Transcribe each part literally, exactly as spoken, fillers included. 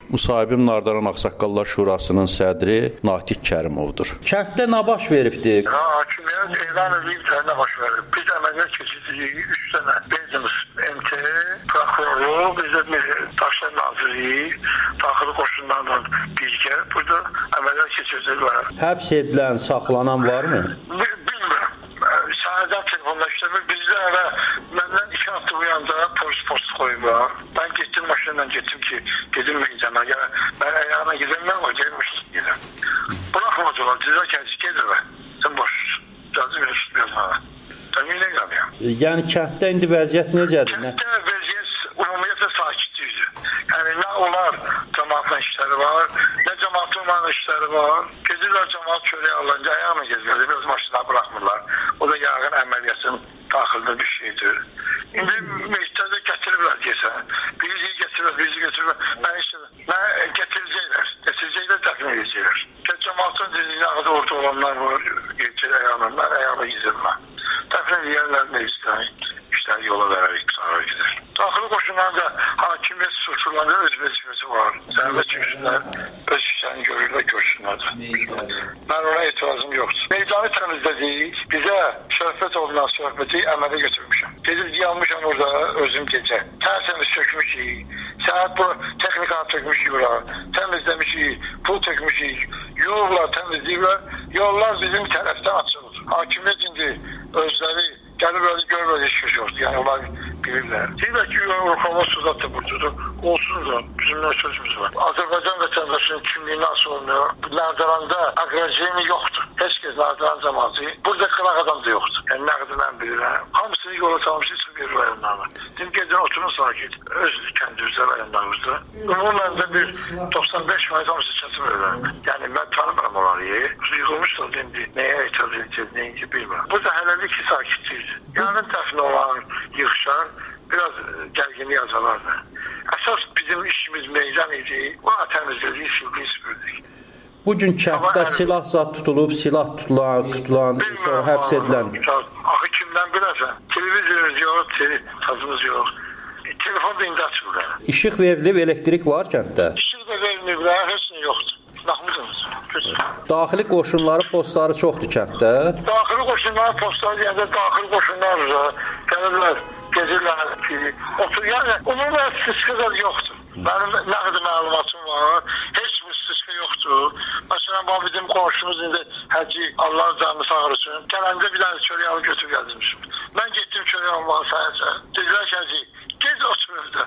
Müsahibim Nardaran Ağsaqqallar Şurasının sədri Natiq Kərimovdur. Kənddə nə baş veribdir? Ha, hakimiyyət elan edib də nə baş verib. Biz əməliyyat keçirdik, üç dənə bezimiz M T, prokuroru, bizə Daşlar Nazirliyi, daxili qoşunlarla birgə burada əməliyyat keçirdilər. Həbs edilən, saxlanan varmı? Bilmirəm. Səhərdən telefonla işləmir. Bizdə hələ məndən iki hafta uyanda polis postu qoyublar. Ben getdim maşınla getdim ki, gedim meydana. Yəni, mən ayağına gedim, mən o gelmişdim gedim. Bıraxmadılar, cəza kəndisi gedirlər. Sən boşsun. Cazı verirsin biraz bana. Sən yine qalıyam. Yəni kənddə indi vəziyyət necədir? Kənddə vəziyyət ümumiyyətlə sakitlikdir. Yəni, nə onlar cəmaatla işləri var, nə cəmaatın olan işləri var. Gedirlər cəmaat çörəyə alınca ayağına gedirlər. Biraz maşına bıraxmırlar. O da yağın əməliyyatın daxilində bir şeydir. İndi meclisdə gətiriblər deyəsən. Birici gətiriblər, birici gətiriblər. Mən işte, mən gətirəcəklər. Gətirəcəklər, dəfn edəcəklər. Cəmaatın dediyinə qədər orada olanlar var. Geçir ayağına, mən ayağına gizirmə. Dəfn edəyərlər meclisdən. İşlər yola verərək sağa gidir. Daxili qoşunlarda hakimiyyət strukturlarında öz vəzifəsi var. Sərbəst çıxsınlar, öz işlərini görürlər, görsünlər. Mən ona etirazım yoxdur. Meydanı təmizlədik, bizə söhbət olunan söhbəti əmələ götürmüşəm. Gedib yanmışam orada özüm gecə. Tərsəmiz sökmüşük, səhət bu texnikanı tökmüşük bura, təmizləmişik, pul tökmüşük, yollar təmizləyirlər, yollar bizim tərəfdən açılır. Hakimiyyət indi özləri gəlib-gəlib görmədi iş yoxdur, yəni onlar bilirlər. Deyirlər ki, Urxava Sudatda buradadır, olsun da bizimlə sözümüz var. Azərbaycan vətəndaşının kimliyi nasıl olmuyor? Nardaranda aqraciyeni yoxdur. Heç kəs Nardaran cəmatı, burada qıraq adam da yoxdur. Yəni nə qədər mən bilirəm. Hamısını yola salmışdı bir rayonlarına. Dedim, gedin oturun sakit, öz kəndimizdə rayonlarımızda. Ümumən də bir doxsan beş faiz hamısı çatım öyrənəm. Yəni mən tanımıram onları. Yığılmışlar indi, nəyə etiraz edəcək, neyinci bilmirəm. Burada hələlik ki sakitliyiz. Yarın dəfn olan yığışlar biraz gərginlik azalardı. Əsas bizim işimiz meydan idi. O təmizlədik, sildik, süpürdük. Bugün kənddə silah zat tutulub, silah tutulan, tutulan, sonra həbs edilən. Axı kimdən bilərsən? Televizorumuz yox, tazımız yox. Telefon da indi açılır. İşıq verilib, elektrik var kənddə? İşıq da verilmir, heç nə yoxdur. Baxmısınız? Daxili qoşunları, postları çoxdur kənddə? Daxili qoşunları, postları deyəndə daxili qoşunlar gəlirlər, gezirlər ki, otur. Yəni, umumən sıskılar yoxdur. Mənim nə qədər məlumatım var, heç bir sıskı yoxdur. Məsələn, bu bizim qonşumuz indi Həci, Allah canını sağırsın, gələndə bir dənə çörək alıb götürüb gəldirmişim. Mən getdim çörək almağa səhərcə. Dedilər ki, Həci, gez otur evdə.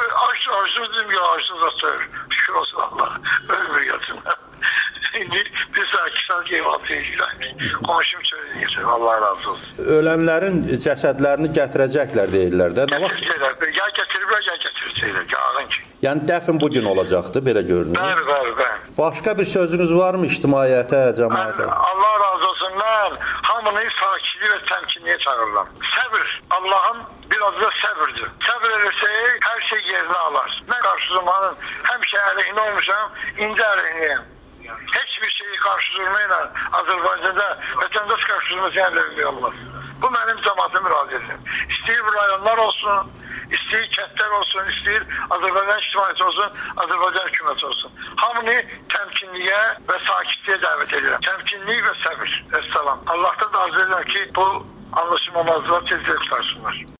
Arsız dedim ya, arsız otur. Şükür olsun Allah, ölmür yatımda. İndi bir saat, iki saat eyvaltı edirlər. Qonşum çörək getir, Allah razı olsun. Ölənlərin cəsədlərini gətirəcəklər deyirlər də. Gətirəcəklər, ya gətiriblər, ya gətirəcəklər, yağın ki. Yəni dəfn bugün olacaqdı, belə görünür. Bəli, bəli, bəli. Başqa bir sözünüz varmı ictimaiyyətə, cəmaətə? Allah razı olsun, mən hamını sakitlik və təmkinliyə çağırıram. Səbir, Allahın biraz da səbirdir. Səbir eləsək, hər şey yerinə alar. Mən qarşı zamanın həmişə əleyhinə olmuşam, indi əleyhinəyəm. Heç bir şeyi qarşı durmayla Azərbaycanda vətəndaş qarşı durması əleyhinə olmaz. Bu mənim cəmaatım müraciətim. İstəyir rayonlar olsun, istəyir kəndlər olsun, istəyir Azərbaycan ictimaiyyəti olsun, Azərbaycan hökuməti olsun. Hamını təmkinliyə və sakitliyə dəvət edirəm. Təmkinlik və səbir. Əssalam. Allah'tan da arzu edirəm ki, bu anlaşılmamazlığa tez-tez qutarsınlar.